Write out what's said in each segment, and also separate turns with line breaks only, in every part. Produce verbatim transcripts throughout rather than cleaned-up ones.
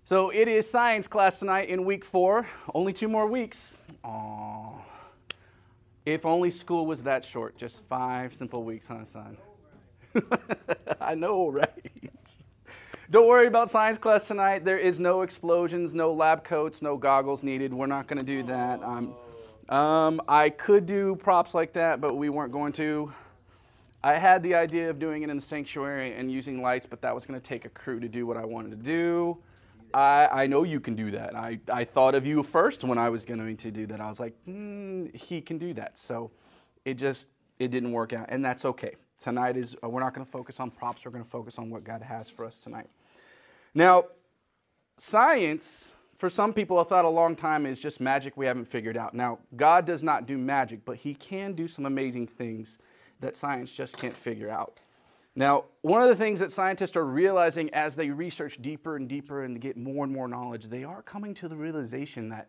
So it is science class tonight in week four. Only two more weeks. Aww. If only school was that short. Just five simple weeks, huh, son? I know, right? Don't worry about science class tonight. There is no explosions, no lab coats, no goggles needed. We're not going to do that. Um, um, I could do props like that, but we weren't going to. I had the idea of doing it in the sanctuary and using lights, but that was going to take a crew to do what I wanted to do. I, I know you can do that. I, I thought of you first when I was going to do that. I was like, mm, he can do that. So it just, it didn't work out, and that's okay. Tonight is, uh, we're not going to focus on props. We're going to focus on what God has for us tonight. Now, science, for some people, I thought a long time is just magic we haven't figured out. Now, God does not do magic, but he can do some amazing things that science just can't figure out. Now, one of the things that scientists are realizing as they research deeper and deeper and get more and more knowledge, they are coming to the realization that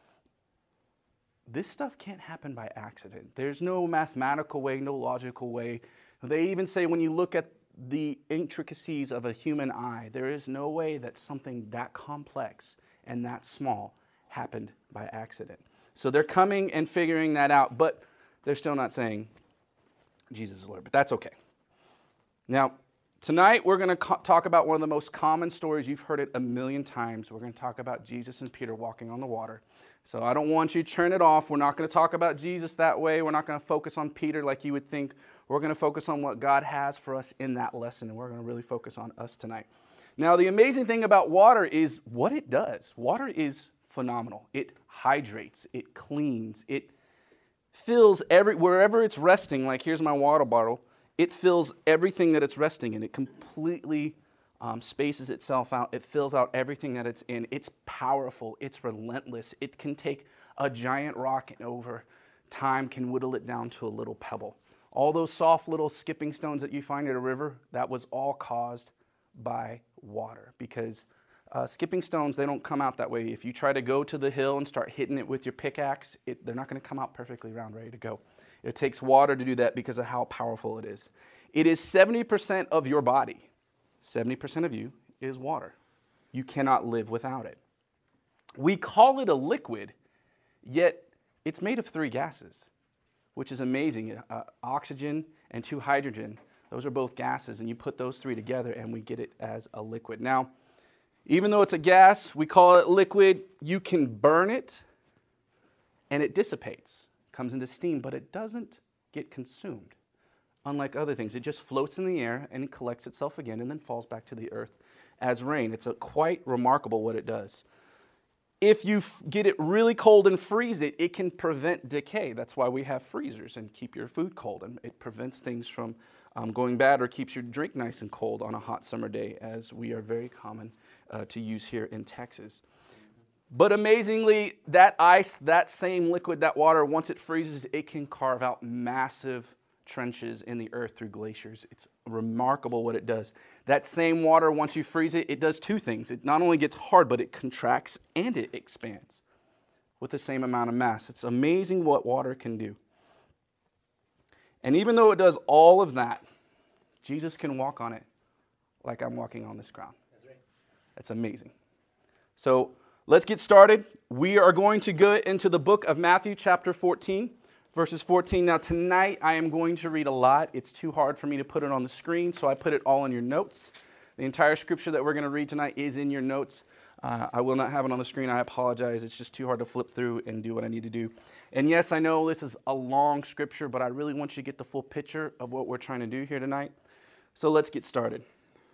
this stuff can't happen by accident. There's no mathematical way, no logical way. They even say when you look at the intricacies of a human eye, there is no way that something that complex and that small happened by accident. So they're coming and figuring that out, but they're still not saying Jesus is Lord, but that's okay. Now, tonight we're going to co- talk about one of the most common stories. You've heard it a million times. We're going to talk about Jesus and Peter walking on the water. So I don't want you to turn it off. We're not going to talk about Jesus that way. We're not going to focus on Peter like you would think. We're going to focus on what God has for us in that lesson, and we're going to really focus on us tonight. Now, the amazing thing about water is what it does. Water is phenomenal. It hydrates. It cleans. It fills every wherever it's resting. Like here's my water bottle. It fills everything that it's resting in. It completely um, spaces itself out. It fills out everything that it's in. It's powerful. It's relentless. It can take a giant rock and over time can whittle it down to a little pebble. All those soft little skipping stones that you find at a river, that was all caused by water. Because uh, skipping stones, they don't come out that way. If you try to go to the hill and start hitting it with your pickaxe, it, they're not going to come out perfectly round, ready to go. It takes water to do that because of how powerful it is. It is seventy percent of your body. seventy percent of you is water. You cannot live without it. We call it a liquid, yet it's made of three gases, which is amazing. Uh, oxygen and two hydrogen, those are both gases, and you put those three together and we get it as a liquid. Now, even though it's a gas, we call it liquid, you can burn it and it dissipates. Comes into steam, but it doesn't get consumed. Unlike other things, it just floats in the air and it collects itself again and then falls back to the earth as rain. It's a quite remarkable what it does. If you f- get it really cold and freeze it, it can prevent decay. That's why we have freezers and keep your food cold, and it prevents things from um, going bad or keeps your drink nice and cold on a hot summer day, as we are very common uh, to use here in Texas. But amazingly, that ice, that same liquid, that water, once it freezes, it can carve out massive trenches in the earth through glaciers. It's remarkable what it does. That same water, once you freeze it, it does two things. It not only gets hard, but it contracts and it expands with the same amount of mass. It's amazing what water can do. And even though it does all of that, Jesus can walk on it like I'm walking on this ground. That's right. That's amazing. So let's get started. We are going to go into the book of Matthew chapter fourteen, verses fourteen. Now tonight I am going to read a lot. It's too hard for me to put it on the screen, so I put it all in your notes. The entire scripture that we're going to read tonight is in your notes. Uh, I will not have it on the screen. I apologize. It's just too hard to flip through and do what I need to do. And yes, I know this is a long scripture, but I really want you to get the full picture of what we're trying to do here tonight. So let's get started.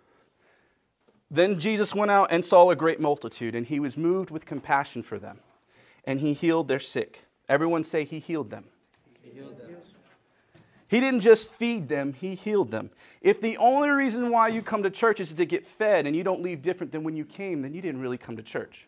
Then Jesus went out and saw a great multitude, and he was moved with compassion for them, and he healed their sick. Everyone say he healed them. He healed them. He didn't just feed them, he healed them. If the only reason why you come to church is to get fed and you don't leave different than when you came, then you didn't really come to church.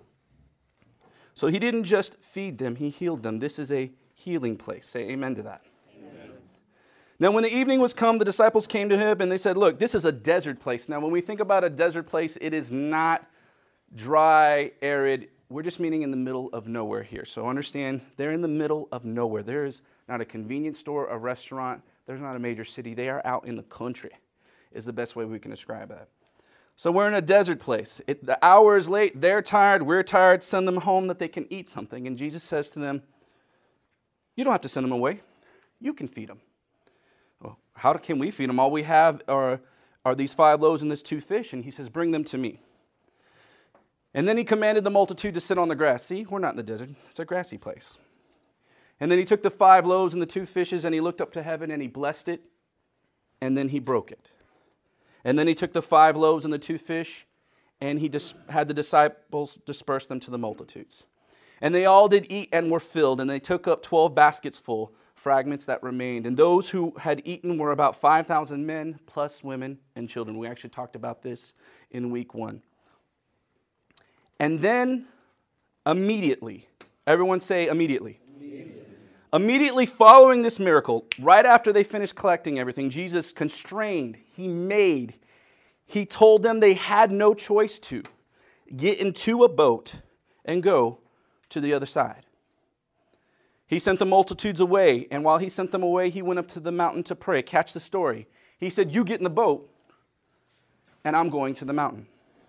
So he didn't just feed them, he healed them. This is a healing place. Say amen to that. Amen. Now, when the evening was come, the disciples came to him and they said, look, this is a desert place. Now, when we think about a desert place, it is not dry, arid. We're just meaning in the middle of nowhere here. So understand, they're in the middle of nowhere. There is not a convenience store, a restaurant. There's not a major city. They are out in the country, is the best way we can describe that. So we're in a desert place. It, the hour is late. They're tired. We're tired. Send them home that they can eat something. And Jesus says to them, you don't have to send them away. You can feed them. Well, how can we feed them? All we have are, are these five loaves and this two fish. And he says, bring them to me. And then he commanded the multitude to sit on the grass. See, we're not in the desert. It's a grassy place. And then he took the five loaves and the two fishes and he looked up to heaven and he blessed it. And then he broke it. And then he took the five loaves and the two fish, and he dis- had the disciples disperse them to the multitudes. And they all did eat and were filled, and they took up twelve baskets full, fragments that remained. And those who had eaten were about five thousand men, plus women and children. We actually talked about this in week one. And then, immediately, everyone say immediately. Immediately. Immediately following this miracle, right after they finished collecting everything, Jesus constrained, he made, he told them they had no choice to get into a boat and go to the other side. He sent the multitudes away, and while he sent them away, he went up to the mountain to pray. Catch the story. He said, you get in the boat, and I'm going to the mountain.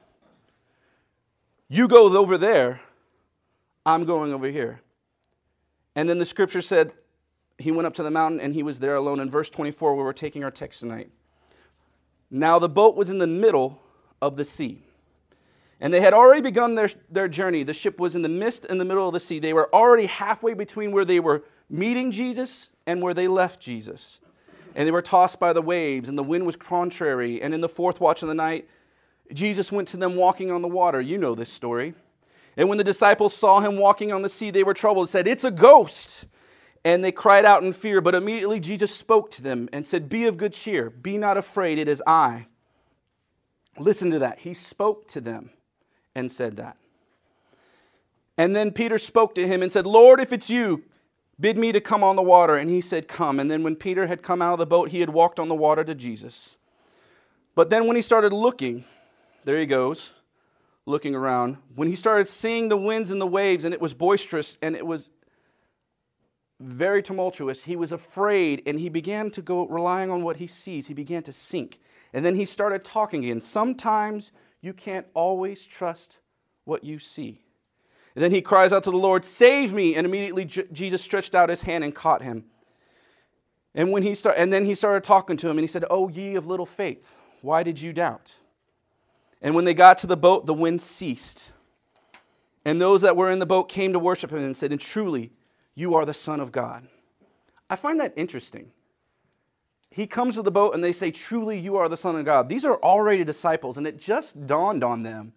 You go over there, I'm going over here. And then the scripture said he went up to the mountain and he was there alone. In verse twenty-four, where we're taking our text tonight. Now the boat was in the middle of the sea. And they had already begun their, their journey. The ship was in the midst in the middle of the sea. They were already halfway between where they were meeting Jesus and where they left Jesus. And they were tossed by the waves, and the wind was contrary. And in the fourth watch of the night, Jesus went to them walking on the water. You know this story. And when the disciples saw him walking on the sea, they were troubled and said, it's a ghost. And they cried out in fear. But immediately Jesus spoke to them and said, be of good cheer. Be not afraid. It is I. Listen to that. He spoke to them and said that. And then Peter spoke to him and said, Lord, if it's you, bid me to come on the water. And he said, come. And then when Peter had come out of the boat, he had walked on the water to Jesus. But then when he started looking, there he goes. Looking around, when he started seeing the winds and the waves, and it was boisterous, and it was very tumultuous, he was afraid, and he began to go, relying on what he sees, he began to sink. And then he started talking again. Sometimes you can't always trust what you see. And then he cries out to the Lord, save me, and immediately J- Jesus stretched out his hand and caught him. And when he start, and then he started talking to him, and he said, O ye of little faith, why did you doubt? And when they got to the boat, the wind ceased. And those that were in the boat came to worship him and said, and truly, you are the Son of God. I find that interesting. He comes to the boat and they say, truly, you are the Son of God. These are already disciples, and it just dawned on them.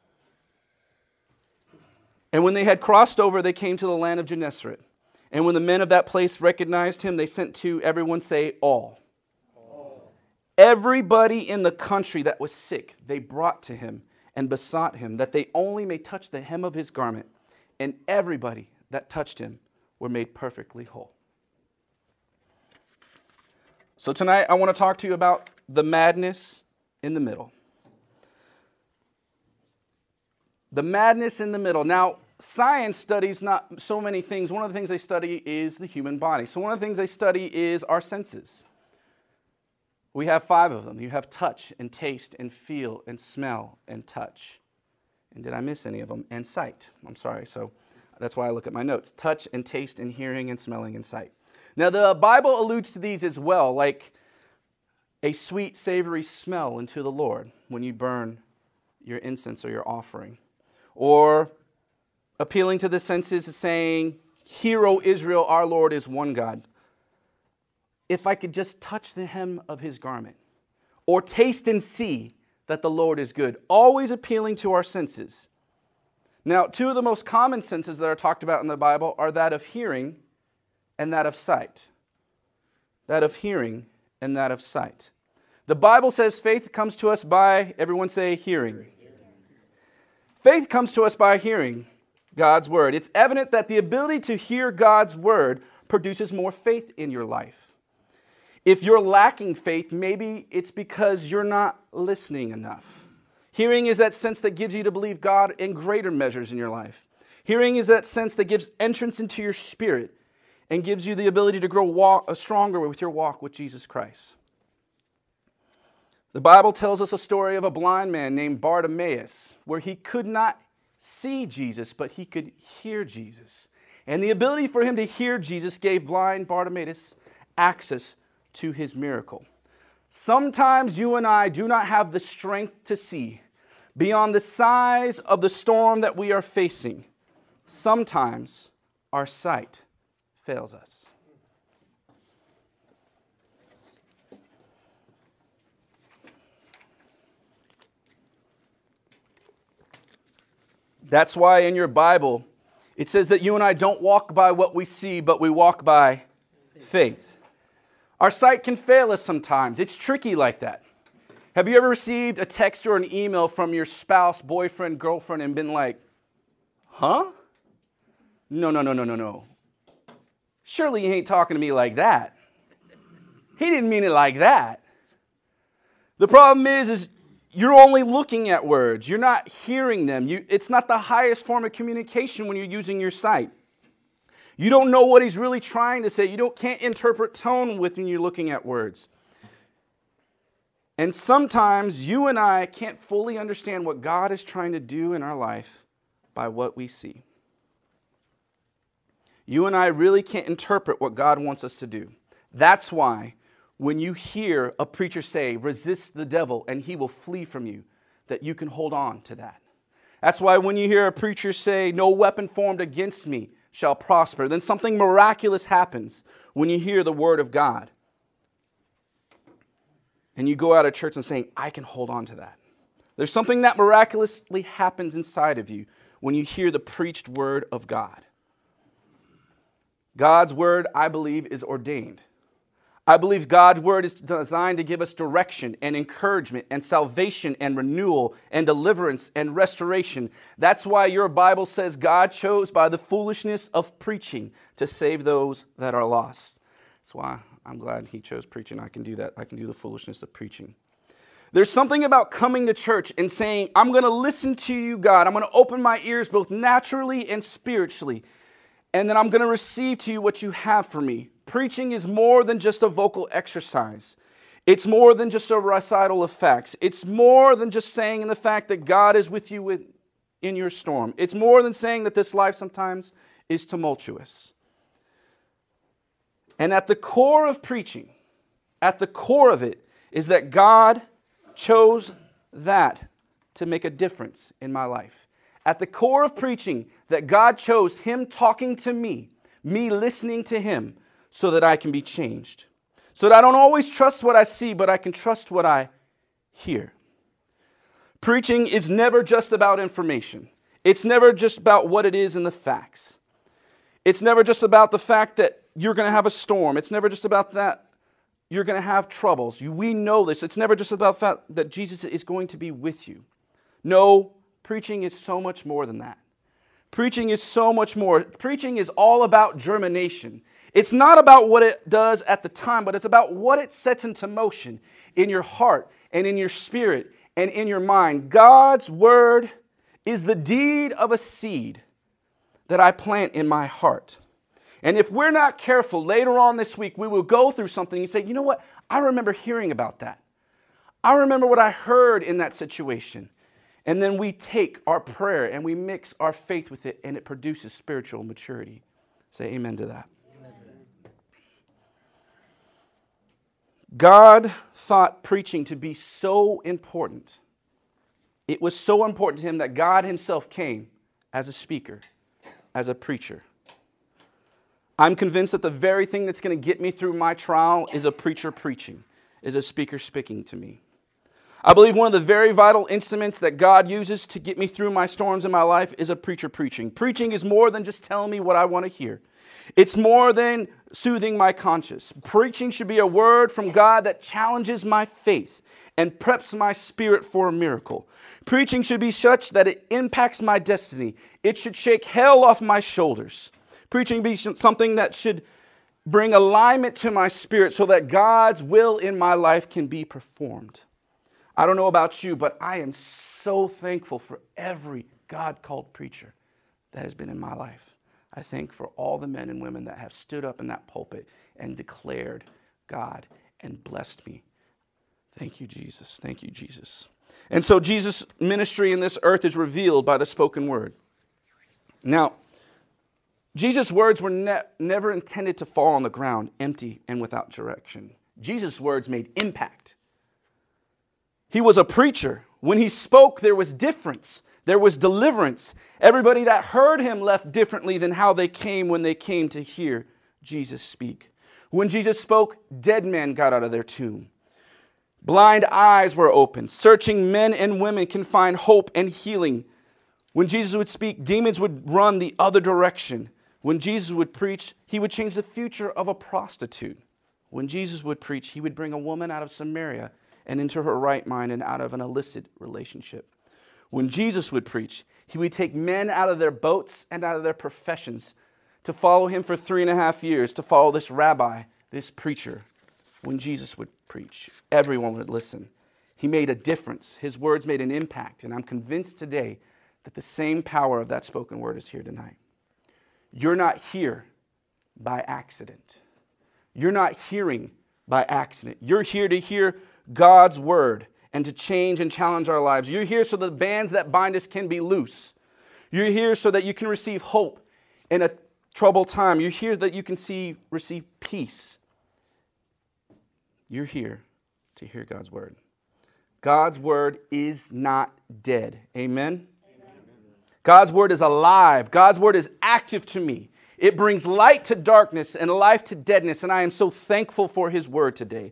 And when they had crossed over, they came to the land of Gennesaret. And when the men of that place recognized him, they sent to everyone, say, all. Everybody in the country that was sick, they brought to him and besought him that they only may touch the hem of his garment. And everybody that touched him were made perfectly whole. So tonight I want to talk to you about the madness in the middle. The madness in the middle. Now, science studies not so many things. One of the things they study is the human body. So one of the things they study is our senses. We have five of them. You have touch and taste and feel and smell and touch. And did I miss any of them? And sight. I'm sorry. So that's why I look at my notes. Touch and taste and hearing and smelling and sight. Now the Bible alludes to these as well, like a sweet, savory smell unto the Lord when you burn your incense or your offering. Or appealing to the senses, saying, Hear, O Israel, our Lord is one God. If I could just touch the hem of his garment, or taste and see that the Lord is good, always appealing to our senses. Now, two of the most common senses that are talked about in the Bible are that of hearing and that of sight. That of hearing and that of sight. The Bible says faith comes to us by, everyone say, hearing. Faith comes to us by hearing God's word. It's evident that the ability to hear God's word produces more faith in your life. If you're lacking faith, maybe it's because you're not listening enough. Hearing is that sense that gives you to believe God in greater measures in your life. Hearing is that sense that gives entrance into your spirit and gives you the ability to grow walk, uh, stronger with your walk with Jesus Christ. The Bible tells us a story of a blind man named Bartimaeus, where he could not see Jesus, but he could hear Jesus. And the ability for him to hear Jesus gave blind Bartimaeus access to his miracle. Sometimes you and I do not have the strength to see beyond the size of the storm that we are facing. Sometimes our sight fails us. That's why in your Bible, it says that you and I don't walk by what we see, but we walk by faith. Our sight can fail us sometimes. It's tricky like that. Have you ever received a text or an email from your spouse, boyfriend, girlfriend, and been like, huh? No, no, no, no, no, no. Surely he ain't talking to me like that. He didn't mean it like that. The problem is, is you're only looking at words. You're not hearing them. You, it's not the highest form of communication when you're using your sight. You don't know what he's really trying to say. You don't, can't interpret tone with when you're looking at words. And sometimes you and I can't fully understand what God is trying to do in our life by what we see. You and I really can't interpret what God wants us to do. That's why when you hear a preacher say, resist the devil and he will flee from you, that you can hold on to that. That's why when you hear a preacher say, no weapon formed against me shall prosper, then something miraculous happens when you hear the word of God. And you go out of church and saying, I can hold on to that. There's something that miraculously happens inside of you when you hear the preached word of God. God's word, I believe, is ordained. I believe God's word is designed to give us direction and encouragement and salvation and renewal and deliverance and restoration. That's why your Bible says God chose by the foolishness of preaching to save those that are lost. That's why I'm glad he chose preaching. I can do that. I can do the foolishness of preaching. There's something about coming to church and saying, I'm going to listen to you, God. I'm going to open my ears both naturally and spiritually. And then I'm going to receive to you what you have for me. Preaching is more than just a vocal exercise. It's more than just a recital of facts. It's more than just saying the fact that God is with you with, in your storm. It's more than saying that this life sometimes is tumultuous. And at the core of preaching, at the core of it, is that God chose that to make a difference in my life. At the core of preaching, that God chose Him talking to me, me listening to Him, so that I can be changed. So that I don't always trust what I see, but I can trust what I hear. Preaching is never just about information. It's never just about what it is in the facts. It's never just about the fact that you're going to have a storm. It's never just about that you're going to have troubles. You, we know this. It's never just about the fact that Jesus is going to be with you. No, preaching is so much more than that. Preaching is so much more. Preaching is all about germination. It's not about what it does at the time, but it's about what it sets into motion in your heart and in your spirit and in your mind. God's word is the deed of a seed that I plant in my heart. And if we're not careful, later on this week, we will go through something and say, you know what? I remember hearing about that. I remember what I heard in that situation. And then we take our prayer and we mix our faith with it, and it produces spiritual maturity. Say amen to that. Amen to that. God thought preaching to be so important. It was so important to Him that God Himself came as a speaker, as a preacher. I'm convinced that the very thing that's going to get me through my trial is a preacher preaching, is a speaker speaking to me. I believe one of the very vital instruments that God uses to get me through my storms in my life is a preacher preaching. Preaching is more than just telling me what I want to hear. It's more than soothing my conscience. Preaching should be a word from God that challenges my faith and preps my spirit for a miracle. Preaching should be such that it impacts my destiny. It should shake hell off my shoulders. Preaching be something that should bring alignment to my spirit so that God's will in my life can be performed. I don't know about you, but I am so thankful for every God-called preacher that has been in my life. I thank for all the men and women that have stood up in that pulpit and declared God and blessed me. Thank you, Jesus. Thank you, Jesus. And so Jesus' ministry in this earth is revealed by the spoken word. Now, Jesus' words were ne- never intended to fall on the ground empty and without direction. Jesus' words made impact. He was a preacher. When he spoke, there was difference. There was deliverance. Everybody that heard him left differently than how they came when they came to hear Jesus speak. When Jesus spoke, dead men got out of their tomb. Blind eyes were opened. Searching men and women can find hope and healing. When Jesus would speak, demons would run the other direction. When Jesus would preach, he would change the future of a prostitute. When Jesus would preach, he would bring a woman out of Samaria and into her right mind and out of an illicit relationship. When Jesus would preach, he would take men out of their boats and out of their professions to follow him for three and a half years, to follow this rabbi, this preacher. When Jesus would preach, everyone would listen. He made a difference. His words made an impact. And I'm convinced today that the same power of that spoken word is here tonight. You're not here by accident. You're not hearing by accident. You're here to hear God's word and to change and challenge our lives. You're here so the bands that bind us can be loose. You're here so that you can receive hope in a troubled time. You're here that you can see, receive peace. You're here to hear God's word. God's word is not dead. Amen? Amen? God's word is alive. God's word is active to me. It brings light to darkness and life to deadness, and I am so thankful for his word today.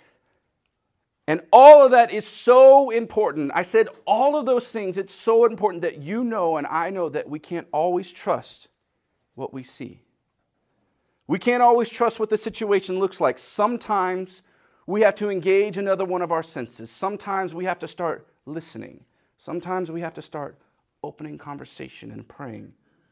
And all of that is so important. I said all of those things, it's so important that you know and I know that we can't always trust what we see. We can't always trust what the situation looks like. Sometimes we have to engage another one of our senses. Sometimes we have to start listening. Sometimes we have to start opening conversation and praying.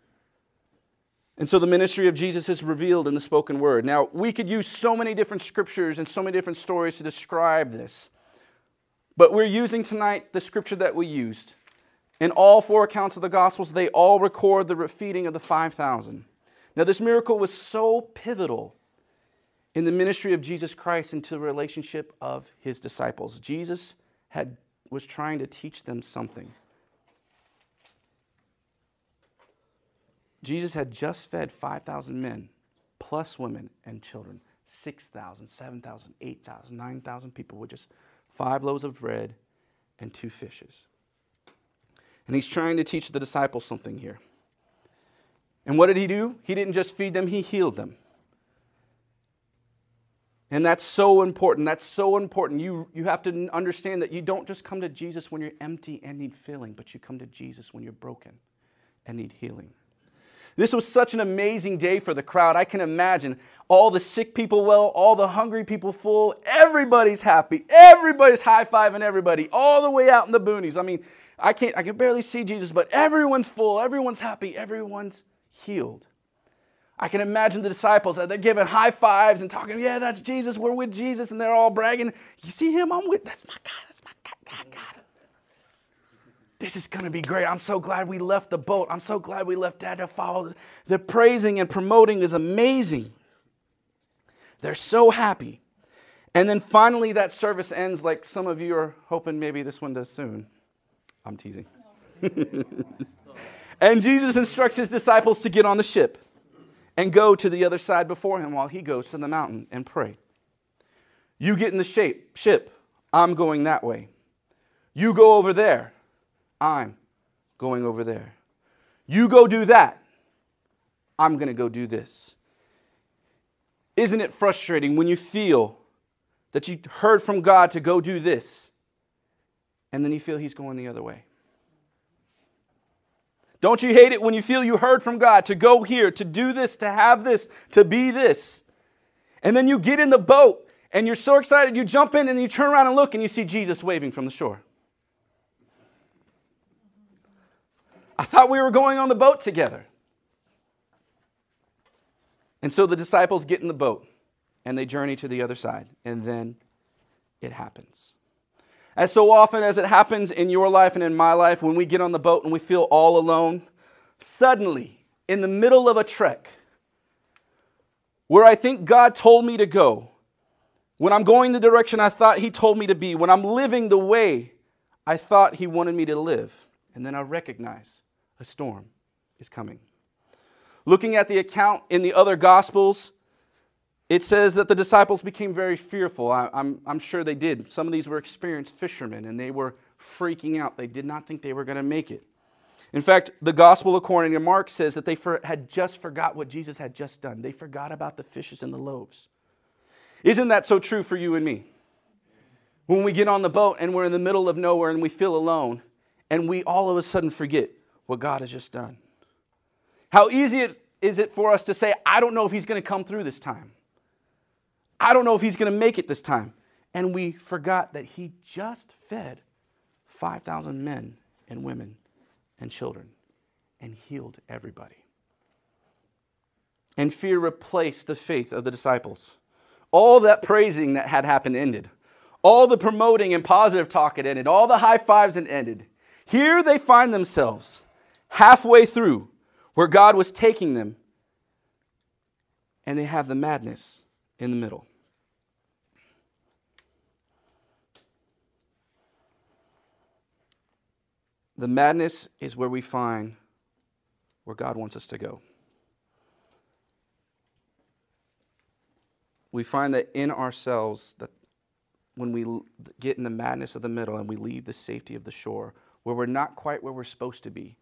And so the ministry of Jesus is revealed in the spoken word. Now, we could use so many different scriptures and so many different stories to describe this. But we're using tonight the scripture that we used. In all four accounts of the Gospels, they all record the feeding of the five thousand. Now, this miracle was so pivotal in the ministry of Jesus Christ into the relationship of his disciples. Jesus had was trying to teach them something. Jesus had just fed five thousand men, plus women and children. six thousand, seven thousand, eight thousand, nine thousand people with just five loaves of bread and two fishes. And he's trying to teach the disciples something here. And what did he do? He didn't just feed them, he healed them. And that's so important. That's so important. You, you have to understand that you don't just come to Jesus when you're empty and need filling, but you come to Jesus when you're broken and need healing. This was such an amazing day for the crowd. I can imagine all the sick people well, all the hungry people full. Everybody's happy. Everybody's high-fiving everybody all the way out in the boonies. I mean, I can't, I can barely see Jesus, but everyone's full. Everyone's happy. Everyone's healed. I can imagine the disciples, they're giving high fives and talking, yeah, that's Jesus, we're with Jesus, and they're all bragging. You see him? I'm with, that's my God, that's my God, God, God. This is going to be great. I'm so glad we left the boat. I'm so glad we left Dad to follow. The praising and promoting is amazing. They're so happy. And then finally that service ends like some of you are hoping maybe this one does soon. I'm teasing. And Jesus instructs his disciples to get on the ship and go to the other side before him while he goes to the mountain and pray. You get in the shape, ship. I'm going that way. You go over there. I'm going over there. You go do that. I'm going to go do this. Isn't it frustrating when you feel that you heard from God to go do this, and then you feel he's going the other way? Don't you hate it when you feel you heard from God to go here, to do this, to have this, to be this? And then you get in the boat, and you're so excited, you jump in, and you turn around and look, and you see Jesus waving from the shore. I thought we were going on the boat together. And so the disciples get in the boat, and they journey to the other side, and then it happens. As so often as it happens in your life and in my life, when we get on the boat and we feel all alone, suddenly, in the middle of a trek, where I think God told me to go, when I'm going the direction I thought he told me to be, when I'm living the way I thought he wanted me to live, and then I recognize a storm is coming. Looking at the account in the other Gospels, it says that the disciples became very fearful. I, I'm, I'm sure they did. Some of these were experienced fishermen, and they were freaking out. They did not think they were going to make it. In fact, the Gospel according to Mark says that they for, had just forgot what Jesus had just done. They forgot about the fishes and the loaves. Isn't that so true for you and me? When we get on the boat and we're in the middle of nowhere and we feel alone, and we all of a sudden forget what God has just done. How easy it is it for us to say, I don't know if he's going to come through this time. I don't know if he's going to make it this time. And we forgot that he just fed five thousand men and women and children and healed everybody. And fear replaced the faith of the disciples. All that praising that had happened ended. All the promoting and positive talk had ended. All the high fives had ended. Here they find themselves halfway through where God was taking them, and they have the madness in the middle. The madness is where we find where God wants us to go. We find that in ourselves, that when we get in the madness of the middle and we leave the safety of the shore, where we're not quite where we're supposed to be,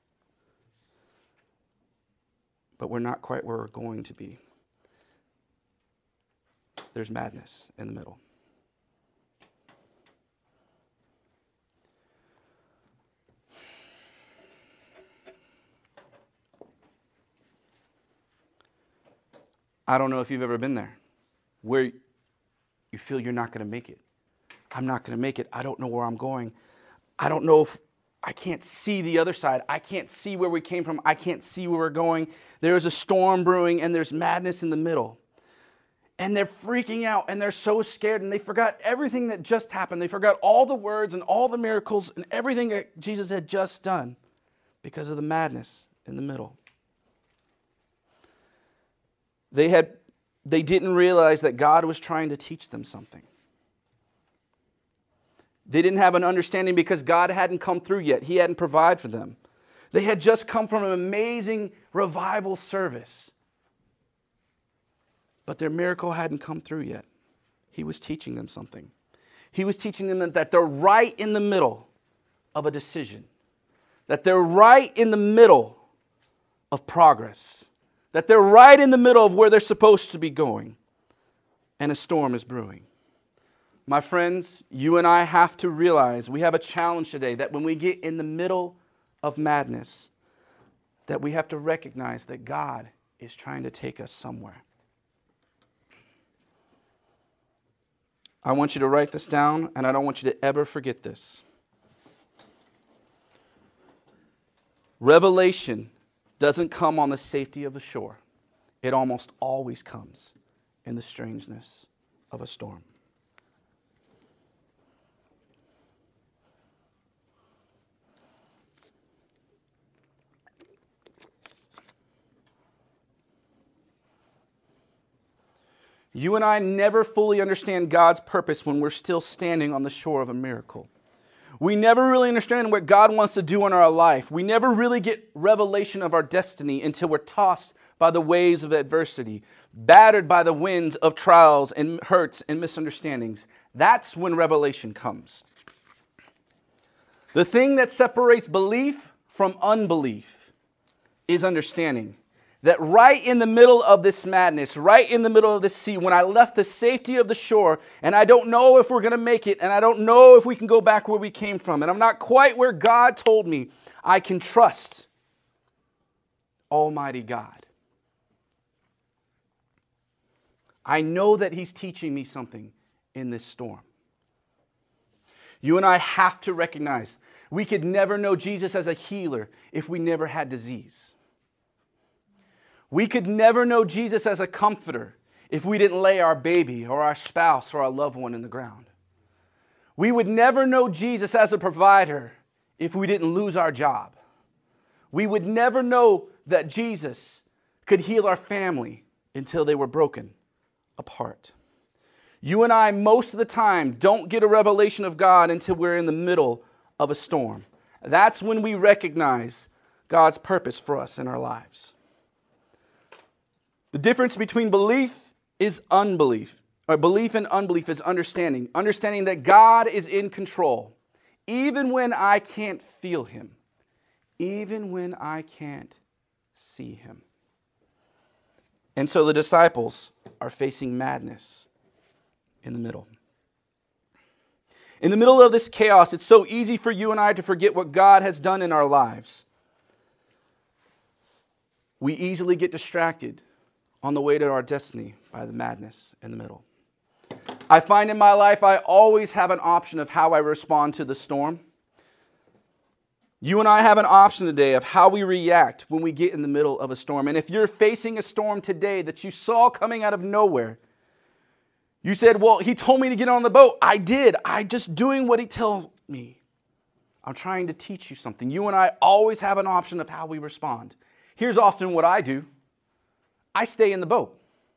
but we're not quite where we're going to be, there's madness in the middle. I don't know if you've ever been there, where you feel you're not going to make it. I'm not going to make it. I don't know where I'm going. I don't know if I can't see the other side. I can't see where we came from. I can't see where we're going. There is a storm brewing and there's madness in the middle. And they're freaking out and they're so scared and they forgot everything that just happened. They forgot all the words and all the miracles and everything that Jesus had just done because of the madness in the middle. They had, they didn't realize that God was trying to teach them something. They didn't have an understanding because God hadn't come through yet. He hadn't provided for them. They had just come from an amazing revival service. But their miracle hadn't come through yet. He was teaching them something. He was teaching them that they're right in the middle of a decision. That they're right in the middle of progress. That they're right in the middle of where they're supposed to be going. And a storm is brewing. My friends, you and I have to realize we have a challenge today that when we get in the middle of madness, that we have to recognize that God is trying to take us somewhere. I want you to write this down, and I don't want you to ever forget this. Revelation doesn't come on the safety of the shore. It almost always comes in the strangeness of a storm. You and I never fully understand God's purpose when we're still standing on the shore of a miracle. We never really understand what God wants to do in our life. We never really get revelation of our destiny until we're tossed by the waves of adversity, battered by the winds of trials and hurts and misunderstandings. That's when revelation comes. The thing that separates belief from unbelief is understanding. That right in the middle of this madness, right in the middle of this sea, when I left the safety of the shore, and I don't know if we're going to make it, and I don't know if we can go back where we came from, and I'm not quite where God told me, I can trust Almighty God. I know that He's teaching me something in this storm. You and I have to recognize we could never know Jesus as a healer if we never had disease. We could never know Jesus as a comforter if we didn't lay our baby or our spouse or our loved one in the ground. We would never know Jesus as a provider if we didn't lose our job. We would never know that Jesus could heal our family until they were broken apart. You and I, most of the time, don't get a revelation of God until we're in the middle of a storm. That's when we recognize God's purpose for us in our lives. The difference between belief is unbelief. Or belief and unbelief is understanding. Understanding that God is in control. Even when I can't feel Him. Even when I can't see Him. And so the disciples are facing madness in the middle. In the middle of this chaos, it's so easy for you and I to forget what God has done in our lives. We easily get distracted on the way to our destiny by the madness in the middle. I find in my life I always have an option of how I respond to the storm. You and I have an option today of how we react when we get in the middle of a storm. And if you're facing a storm today that you saw coming out of nowhere, you said, well, He told me to get on the boat. I did. I'm just doing what He told me. I'm trying to teach you something. You and I always have an option of how we respond. Here's often what I do. I stay in the boat.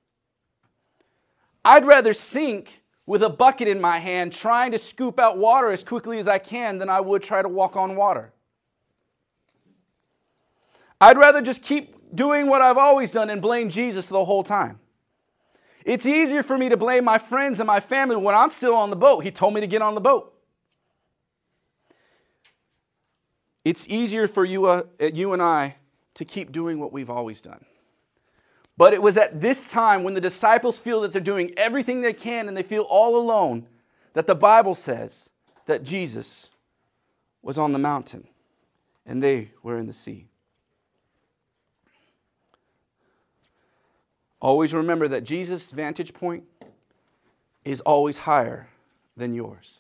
I'd rather sink with a bucket in my hand trying to scoop out water as quickly as I can than I would try to walk on water. I'd rather just keep doing what I've always done and blame Jesus the whole time. It's easier for me to blame my friends and my family when I'm still on the boat. He told me to get on the boat. It's easier for you, uh, you and I to keep doing what we've always done. But it was at this time when the disciples feel that they're doing everything they can and they feel all alone that the Bible says that Jesus was on the mountain and they were in the sea. Always remember that Jesus' vantage point is always higher than yours.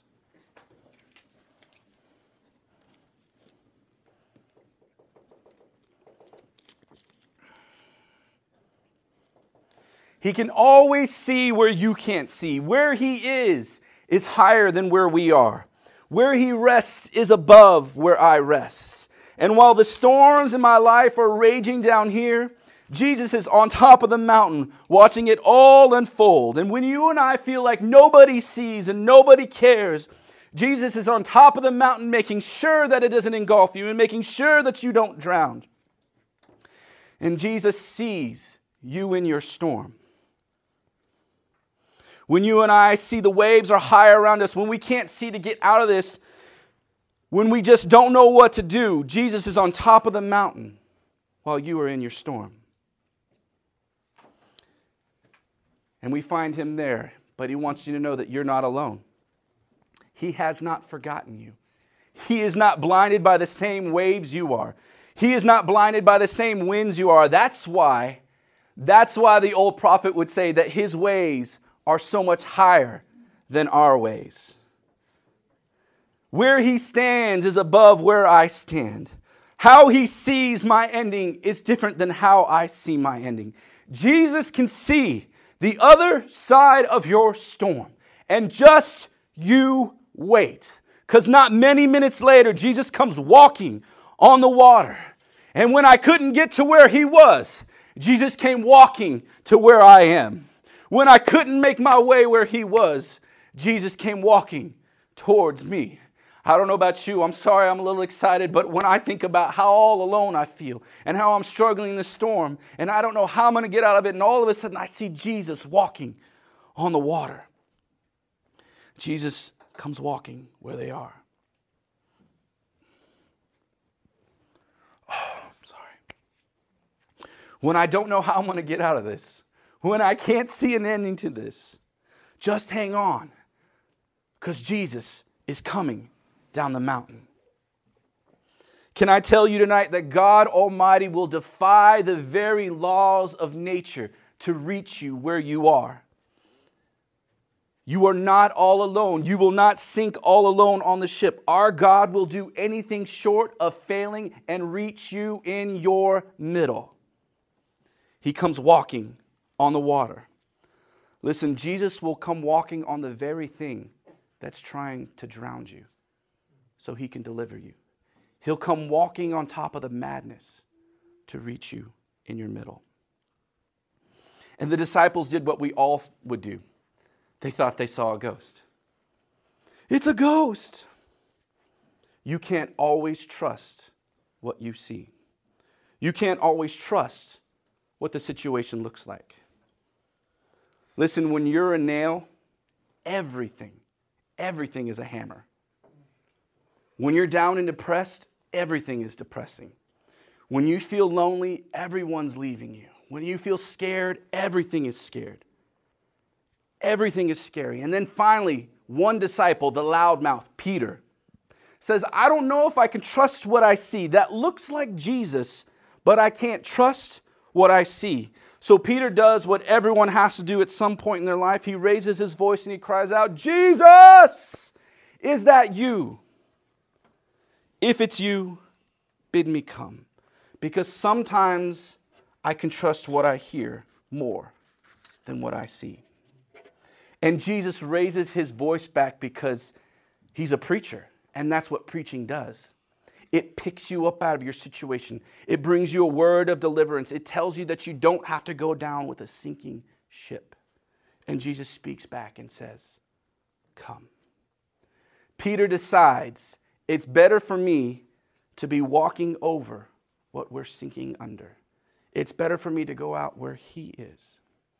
He can always see where you can't see. Where He is, is higher than where we are. Where He rests is above where I rest. And while the storms in my life are raging down here, Jesus is on top of the mountain watching it all unfold. And when you and I feel like nobody sees and nobody cares, Jesus is on top of the mountain making sure that it doesn't engulf you and making sure that you don't drown. And Jesus sees you in your storm. When you and I see the waves are high around us, when we can't see to get out of this, when we just don't know what to do, Jesus is on top of the mountain while you are in your storm. And we find Him there, but He wants you to know that you're not alone. He has not forgotten you. He is not blinded by the same waves you are. He is not blinded by the same winds you are. That's why, that's why the old prophet would say that His ways are so much higher than our ways. Where He stands is above where I stand. How He sees my ending is different than how I see my ending. Jesus can see the other side of your storm. And just you wait. Because not many minutes later, Jesus comes walking on the water. And when I couldn't get to where He was, Jesus came walking to where I am. When I couldn't make my way where He was, Jesus came walking towards me. I don't know about you. I'm sorry I'm a little excited, but when I think about how all alone I feel and how I'm struggling in the storm and I don't know how I'm going to get out of it, and all of a sudden I see Jesus walking on the water. Jesus comes walking where they are. Oh, I'm sorry. When I don't know how I'm going to get out of this, when I can't see an ending to this, just hang on, because Jesus is coming down the mountain. Can I tell you tonight that God Almighty will defy the very laws of nature to reach you where you are? You are not all alone. You will not sink all alone on the ship. Our God will do anything short of failing and reach you in your middle. He comes walking on the water. Listen, Jesus will come walking on the very thing that's trying to drown you so He can deliver you. He'll come walking on top of the madness to reach you in your middle. And the disciples did what we all would do. They thought they saw a ghost. It's a ghost. You can't always trust what you see. You can't always trust what the situation looks like. Listen, when you're a nail, everything, everything is a hammer. When you're down and depressed, everything is depressing. When you feel lonely, everyone's leaving you. When you feel scared, everything is scared. Everything is scary. And then finally, one disciple, the loudmouth, Peter, says, I don't know if I can trust what I see. That looks like Jesus, but I can't trust what I see. So Peter does what everyone has to do at some point in their life. He raises his voice and he cries out, Jesus, is that you? If it's you, bid me come. Because sometimes I can trust what I hear more than what I see. And Jesus raises his voice back because he's a preacher. And that's what preaching does. It picks you up out of your situation. It brings you a word of deliverance. It tells you that you don't have to go down with a sinking ship. And Jesus speaks back and says, come. Peter decides it's better for me to be walking over what we're sinking under. It's better for me to go out where he is.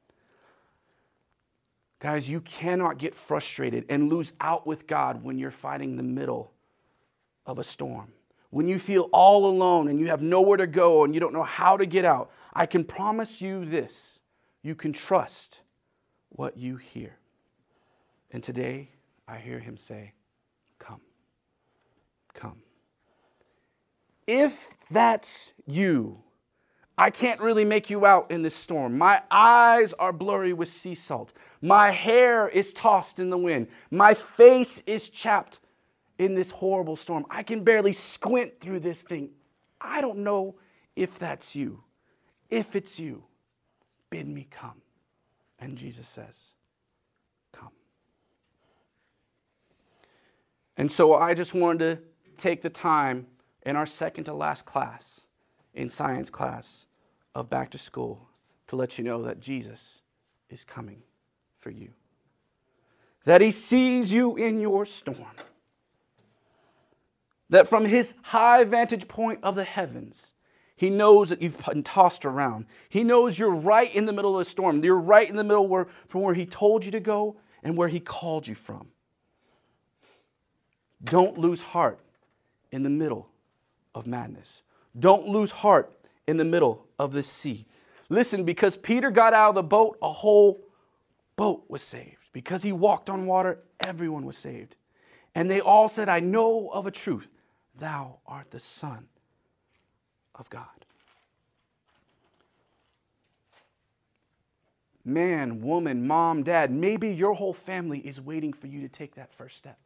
Guys, you cannot get frustrated and lose out with God when you're fighting the middle of a storm. When you feel all alone and you have nowhere to go and you don't know how to get out, I can promise you this. You can trust what you hear. And today, I hear him say, come, come. If that's you, I can't really make you out in this storm. My eyes are blurry with sea salt. My hair is tossed in the wind. My face is chapped in this horrible storm. I can barely squint through this thing. I don't know if that's you. If it's you, bid me come. And Jesus says, come. And so I just wanted to take the time in our second to last class, in science class of back to school, to let you know that Jesus is coming for you. That he sees you in your storm. That from his high vantage point of the heavens, he knows that you've been tossed around. He knows you're right in the middle of a storm. You're right in the middle where, from where he told you to go and where he called you from. Don't lose heart in the middle of madness. Don't lose heart in the middle of this sea. Listen, because Peter got out of the boat, a whole boat was saved. Because he walked on water, everyone was saved. And they all said, I know of a truth. Thou art the Son of God. Man, woman, mom, dad, maybe your whole family is waiting for you to take that first step.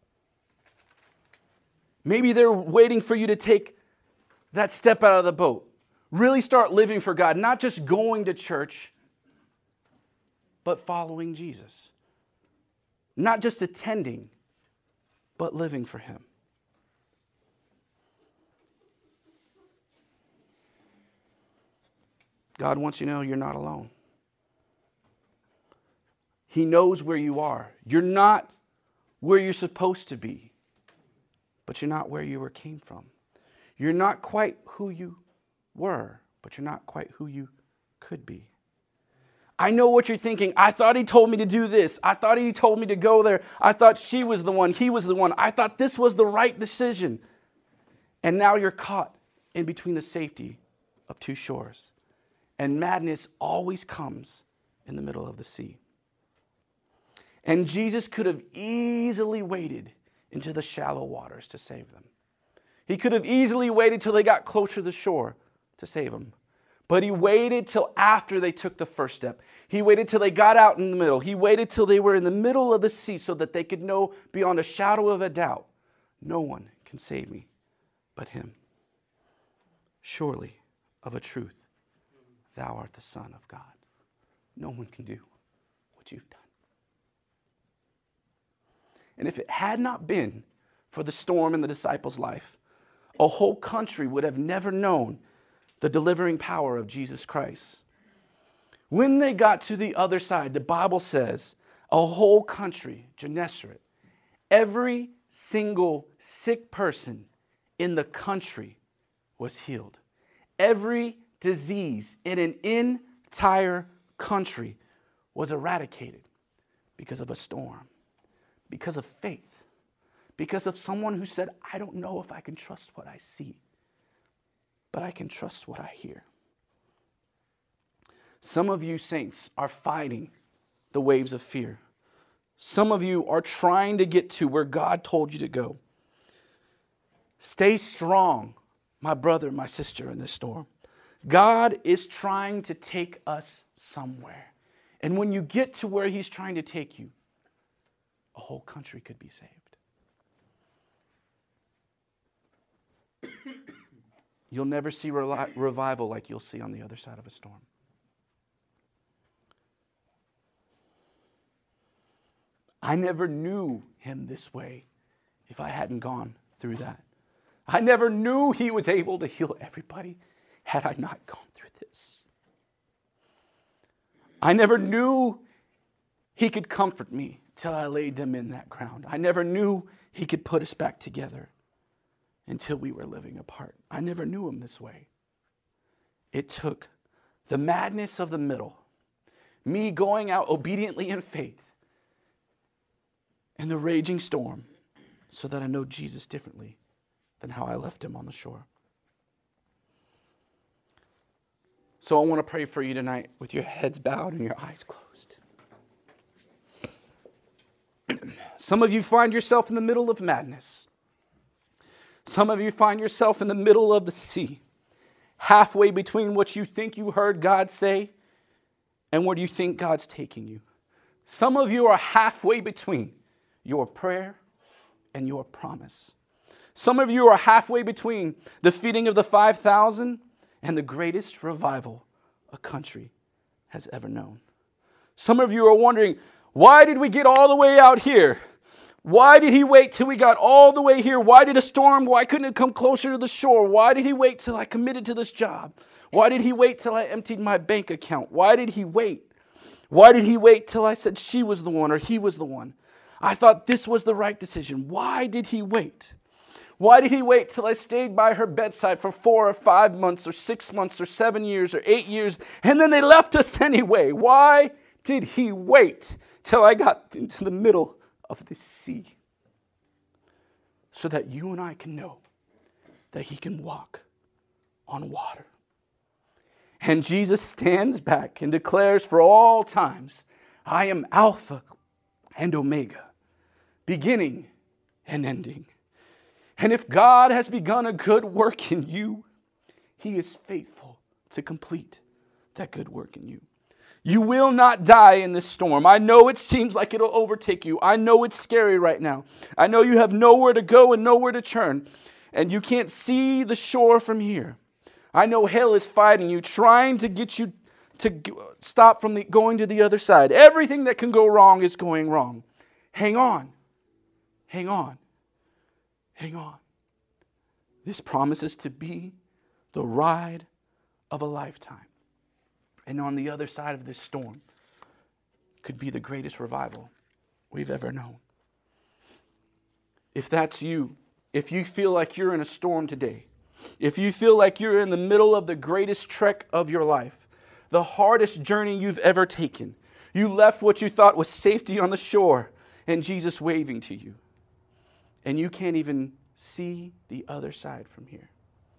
Maybe they're waiting for you to take that step out of the boat. Really start living for God, not just going to church, but following Jesus. Not just attending, but living for him. God wants you to know you're not alone. He knows where you are. You're not where you're supposed to be, but you're not where you were came from. You're not quite who you were, but you're not quite who you could be. I know what you're thinking. I thought he told me to do this. I thought he told me to go there. I thought she was the one. He was the one. I thought this was the right decision. And now you're caught in between the safety of two shores. And madness always comes in the middle of the sea. And Jesus could have easily waded into the shallow waters to save them. He could have easily waited till they got closer to the shore to save them. But he waited till after they took the first step. He waited till they got out in the middle. He waited till they were in the middle of the sea so that they could know beyond a shadow of a doubt, no one can save me but him. Surely, of a truth, thou art the Son of God. No one can do what you've done. And if it had not been for the storm in the disciples' life, a whole country would have never known the delivering power of Jesus Christ. When they got to the other side, the Bible says, A whole country, Gennesaret, every single sick person in the country was healed. Every disease in an entire country was eradicated because of a storm, because of faith, because of someone who said, I don't know if I can trust what I see, but I can trust what I hear. Some of you saints are fighting the waves of fear. Some of you are trying to get to where God told you to go. Stay strong, my brother, my sister, in this storm. God is trying to take us somewhere. And when you get to where He's trying to take you, a whole country could be saved. You'll never see re- revival like you'll see on the other side of a storm. I never knew Him this way if I hadn't gone through that. I never knew He was able to heal everybody had I not gone through this. I never knew He could comfort me till I laid them in that ground. I never knew He could put us back together until we were living apart. I never knew Him this way. It took the madness of the middle, me going out obediently in faith, and the raging storm, so that I know Jesus differently than how I left Him on the shore. So I want to pray for you tonight with your heads bowed and your eyes closed. Some of you find yourself in the middle of madness. Some of you find yourself in the middle of the sea, halfway between what you think you heard God say and where you think God's taking you. Some of you are halfway between your prayer and your promise. Some of you are halfway between the feeding of the five thousand and the greatest revival a country has ever known. Some of you are wondering, why did we get all the way out here? Why did He wait till we got all the way here? Why did a storm, why couldn't it come closer to the shore? Why did He wait till I committed to this job? Why did He wait till I emptied my bank account? Why did He wait? Why did He wait till I said she was the one or he was the one? I thought this was the right decision. Why did He wait? Why did He wait till I stayed by her bedside for four or five months or six months or seven years or eight years and then they left us anyway? Why did He wait till I got into the middle of the sea? So that you and I can know that He can walk on water. And Jesus stands back and declares for all times, I am Alpha and Omega, beginning and ending. And if God has begun a good work in you, He is faithful to complete that good work in you. You will not die in this storm. I know it seems like it'll overtake you. I know it's scary right now. I know you have nowhere to go and nowhere to turn, and you can't see the shore from here. I know hell is fighting you, trying to get you to stop from the, going to the other side. Everything that can go wrong is going wrong. Hang on. Hang on. Hang on. This promises to be the ride of a lifetime. And on the other side of this storm could be the greatest revival we've ever known. If that's you, if you feel like you're in a storm today, if you feel like you're in the middle of the greatest trek of your life, the hardest journey you've ever taken, you left what you thought was safety on the shore and Jesus waving to you, and you can't even see the other side from here.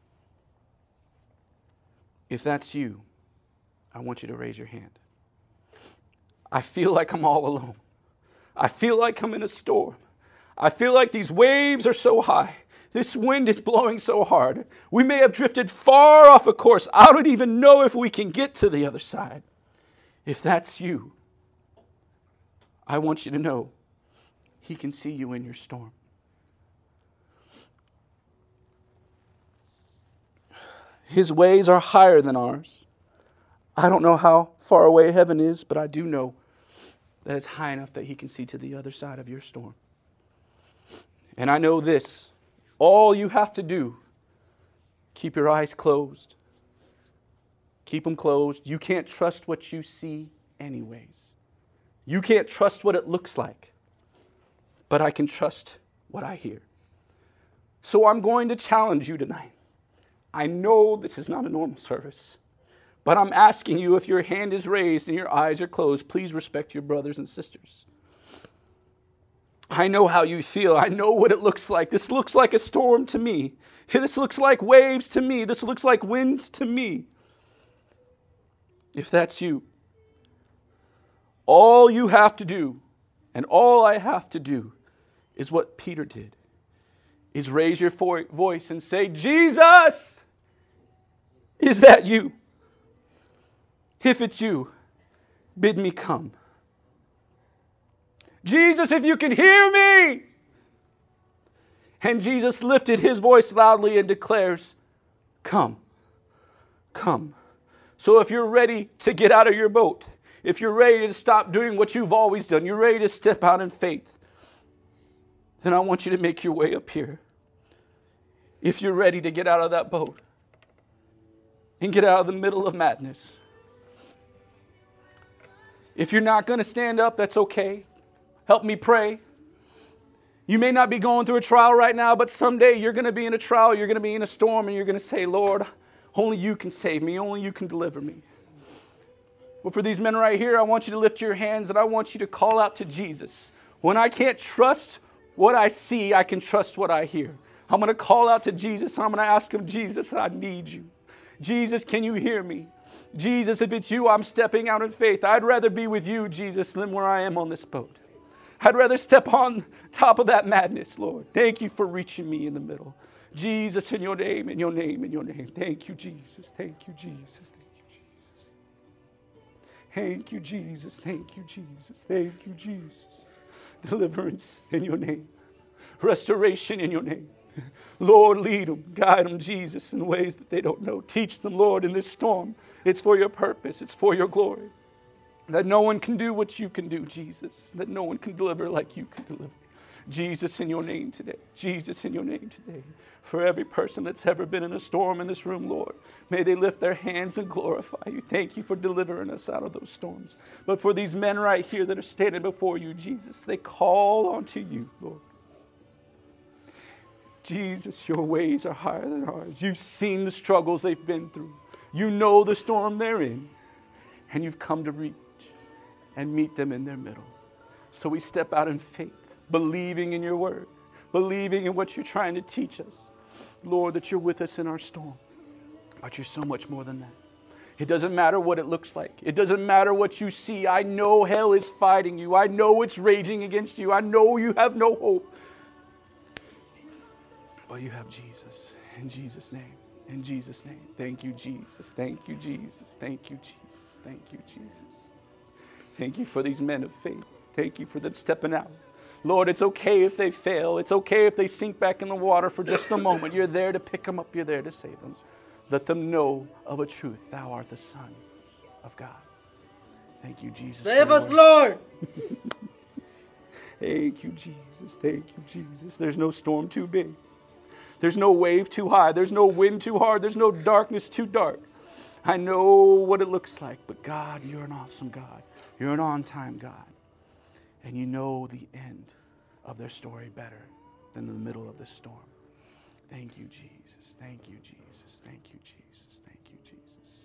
If that's you, I want you to raise your hand. I feel like I'm all alone. I feel like I'm in a storm. I feel like these waves are so high. This wind is blowing so hard. We may have drifted far off a course. I don't even know if we can get to the other side. If that's you, I want you to know He can see you in your storm. His ways are higher than ours. I don't know how far away heaven is, but I do know that it's high enough that He can see to the other side of your storm. And I know this, all you have to do, keep your eyes closed. Keep them closed. You can't trust what you see anyways. You can't trust what it looks like, but I can trust what I hear. So I'm going to challenge you tonight. I know this is not a normal service, but I'm asking you, if your hand is raised and your eyes are closed, please respect your brothers and sisters. I know how you feel. I know what it looks like. This looks like a storm to me. This looks like waves to me. This looks like winds to me. If that's you, all you have to do, and all I have to do, is what Peter did, is raise your voice and say, Jesus, is that you? If it's you, bid me come. Jesus, if you can hear me. And Jesus lifted his voice loudly and declares, come, come. So if you're ready to get out of your boat, if you're ready to stop doing what you've always done, you're ready to step out in faith, then I want you to make your way up here. If you're ready to get out of that boat and get out of the middle of madness. If you're not going to stand up, that's okay. Help me pray. You may not be going through a trial right now, but someday you're going to be in a trial, you're going to be in a storm, and you're going to say, Lord, only you can save me, only you can deliver me. But for these men right here, I want you to lift your hands and I want you to call out to Jesus. When I can't trust what I see, I can trust what I hear. I'm going to call out to Jesus and I'm going to ask him, Jesus, I need you. Jesus, can you hear me? Jesus, if it's you, I'm stepping out in faith. I'd rather be with you, Jesus, than where I am on this boat. I'd rather step on top of that madness, Lord. Thank you for reaching me in the middle. Jesus, in your name, in your name, in your name. Thank you, Jesus. Thank you, Jesus. Thank you, Jesus. Thank you, Jesus. Thank you, Jesus. Deliverance in your name. Restoration in your name. Lord, lead them, guide them, Jesus, in ways that they don't know. Teach them, Lord, in this storm. It's for your purpose. It's for your glory. That no one can do what you can do, Jesus. That no one can deliver like you can deliver. Jesus, in your name today. Jesus, in your name today. For every person that's ever been in a storm in this room, Lord, may they lift their hands and glorify you. Thank you for delivering us out of those storms. But for these men right here that are standing before you, Jesus, they call onto you, Lord. Jesus, your ways are higher than ours. You've seen the struggles they've been through. You know the storm they're in. And you've come to reach and meet them in their middle. So we step out in faith, believing in your word, believing in what you're trying to teach us. Lord, that you're with us in our storm. But you're so much more than that. It doesn't matter what it looks like. It doesn't matter what you see. I know hell is fighting you. I know it's raging against you. I know you have no hope. But you have Jesus. In Jesus' name. In Jesus' name. Thank you, Jesus. Thank you, Jesus. Thank you, Jesus. Thank you, Jesus. Thank you for these men of faith. Thank you for them stepping out. Lord, it's okay if they fail. It's okay if they sink back in the water for just a moment. You're there to pick them up. You're there to save them. Let them know of a truth. Thou art the Son of God. Thank you, Jesus.
Save us, Lord.
Thank you, Jesus. Thank you, Jesus. There's no storm too big. There's no wave too high. There's no wind too hard. There's no darkness too dark. I know what it looks like, but God, you're an awesome God. You're an on-time God. And you know the end of their story better than the middle of this storm. Thank you, Jesus. Thank you, Jesus. Thank you, Jesus. Thank you, Jesus.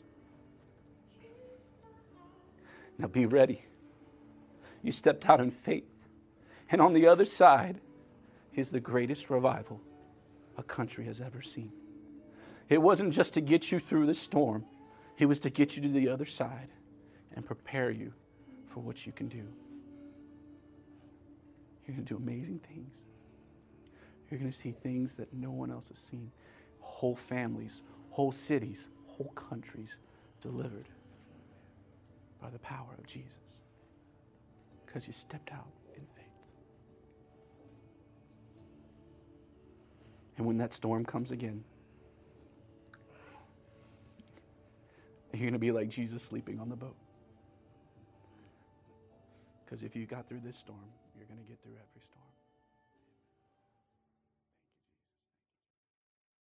Now be ready. You stepped out in faith. And on the other side is the greatest revival a country has ever seen. It wasn't just to get you through the storm. It was to get you to the other side and prepare you for what you can do. You're going to do amazing things. You're going to see things that no one else has seen. Whole families, whole cities, whole countries delivered by the power of Jesus. Because you stepped out in faith. And when that storm comes again, you're going to be like Jesus sleeping on the boat. Because if you got through this storm, you're going to get through every storm.